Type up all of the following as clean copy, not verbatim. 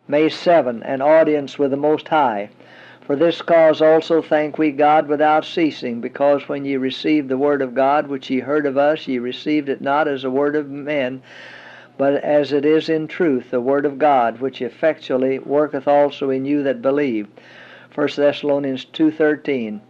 May 7, an audience with the Most High. For this cause also thank we God without ceasing, because when ye received the word of God, which ye heard of us, ye received it not as a word of men, but as it is in truth, the word of God, which effectually worketh also in you that believe. 1 Thessalonians 2:13.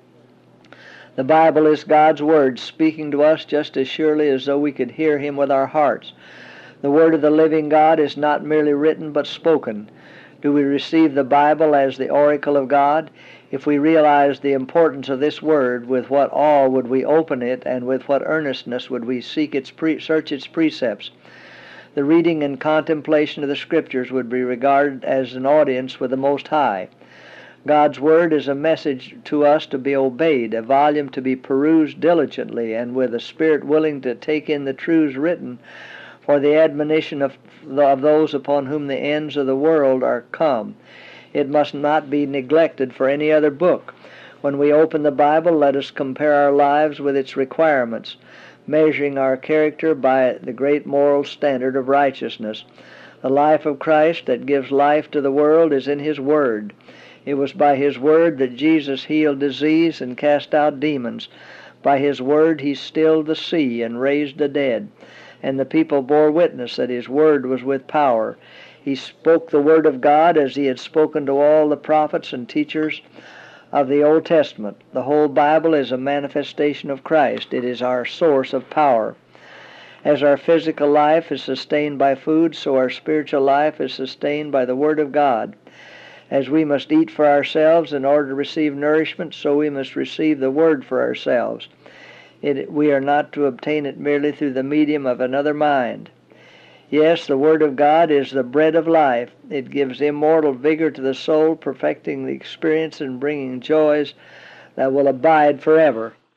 The Bible is God's Word, speaking to us just as surely as though we could hear Him with our hearts. The Word of the living God is not merely written, but spoken. Do we receive the Bible as the oracle of God? If we realize the importance of this Word, with what awe would we open it, and with what earnestness would we search its precepts? The reading and contemplation of the Scriptures would be regarded as an audience with the Most High. God's Word is a message to us to be obeyed, a volume to be perused diligently, and with a spirit willing to take in the truths written for the admonition of those upon whom the ends of the world are come. It must not be neglected for any other book. When we open the Bible, let us compare our lives with its requirements, measuring our character by the great moral standard of righteousness. The life of Christ that gives life to the world is in His Word. It was by His Word that Jesus healed disease and cast out demons. By His Word He stilled the sea and raised the dead. And the people bore witness that His Word was with power. He spoke the Word of God as He had spoken to all the prophets and teachers of the Old Testament. The whole Bible is a manifestation of Christ. It is our source of power. As our physical life is sustained by food, so our spiritual life is sustained by the Word of God. As we must eat for ourselves in order to receive nourishment, so we must receive the Word for ourselves. We are not to obtain it merely through the medium of another mind. Yes, the Word of God is the bread of life. It gives immortal vigor to the soul, perfecting the experience and bringing joys that will abide forever.